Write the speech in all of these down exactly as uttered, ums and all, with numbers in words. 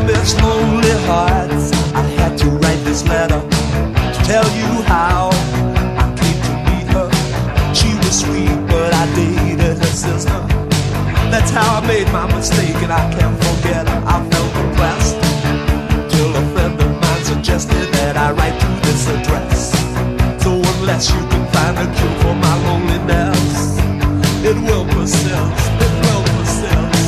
this lonely hearts, I had to write this letter to tell you how I came to meet her. She was sweet, but I dated her sister. That's how I made my mistake, and I can't forget her. I felt depressed till a friend of mine suggested that I write to this address. So unless you can find a cure for my loneliness, it will persist, it will persist.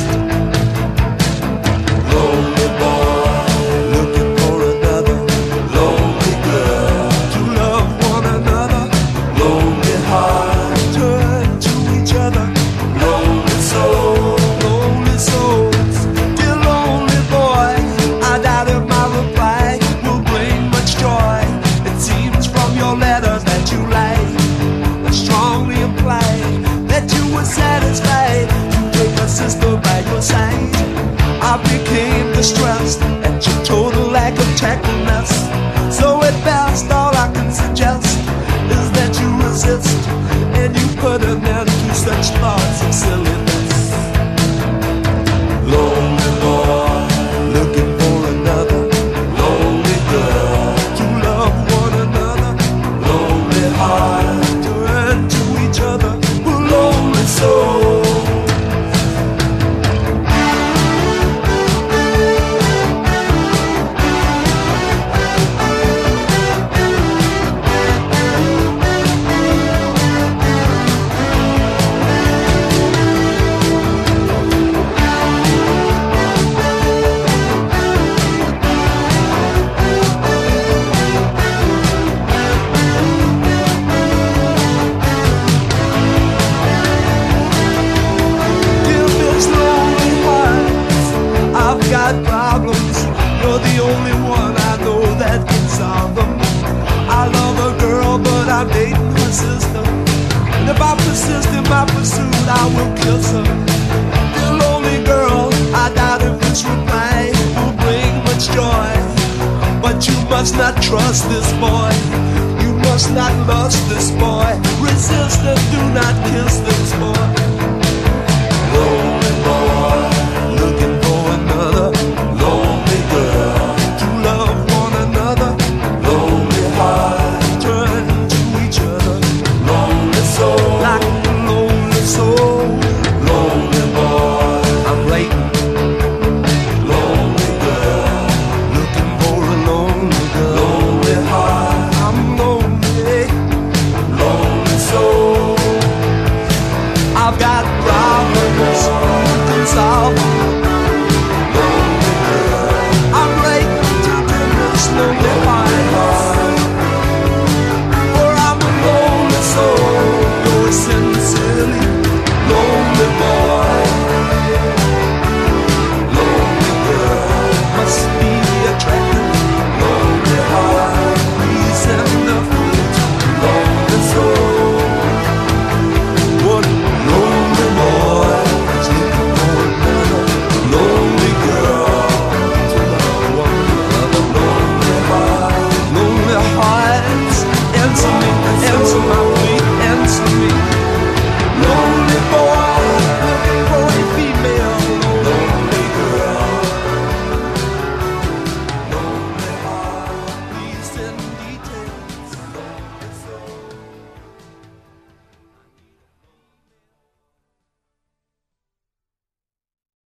Lonely boy, looking for another. Lonely girl, to love one another. Lonely heart, turn to each other. Lonely soul, lonely souls. Dear lonely boy, I doubt if my reply will bring much joy. It seems from your letters that you like, strongly imply that you were satisfied to take a sister by your side. I became distressed at your total lack of tactfulness. So at best, all I can suggest is that you resist, and you put an end to such thoughts of silliness. Lonely boy, looking for another. Lonely girl, to love one another. Lonely heart, turn to each other. Lonely soul. Problems, you're the only one I know that can solve them. I love a girl, but I'm dating her sister, and if I persist in my pursuit, I will kiss her. Dear lonely girl, I doubt if this reply will bring much joy, but you must not trust this boy. You must not lust this boy. Resist and do not kiss this boy.